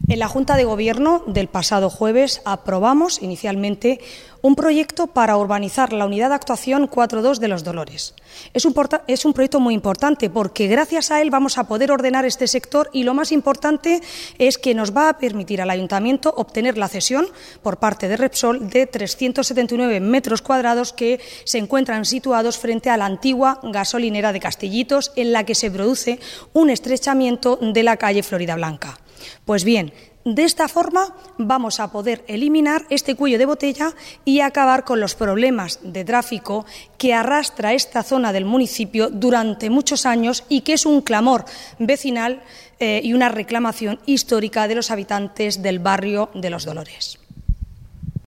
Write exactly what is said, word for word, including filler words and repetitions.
En la Junta de Gobierno del pasado jueves aprobamos inicialmente un proyecto para urbanizar la unidad de actuación cuatro dos de Los Dolores. Es un, es un proyecto muy importante porque gracias a él vamos a poder ordenar este sector y lo más importante es que nos va a permitir al Ayuntamiento obtener la cesión por parte de Repsol de trescientos setenta y nueve metros cuadrados que se encuentran situados frente a la antigua gasolinera de Castillitos, en la que se produce un estrechamiento de la calle Florida Blanca. Pues bien, de esta forma vamos a poder eliminar este cuello de botella y acabar con los problemas de tráfico que arrastra esta zona del municipio durante muchos años y que es un clamor vecinal eh, y una reclamación histórica de los habitantes del barrio de Los Dolores.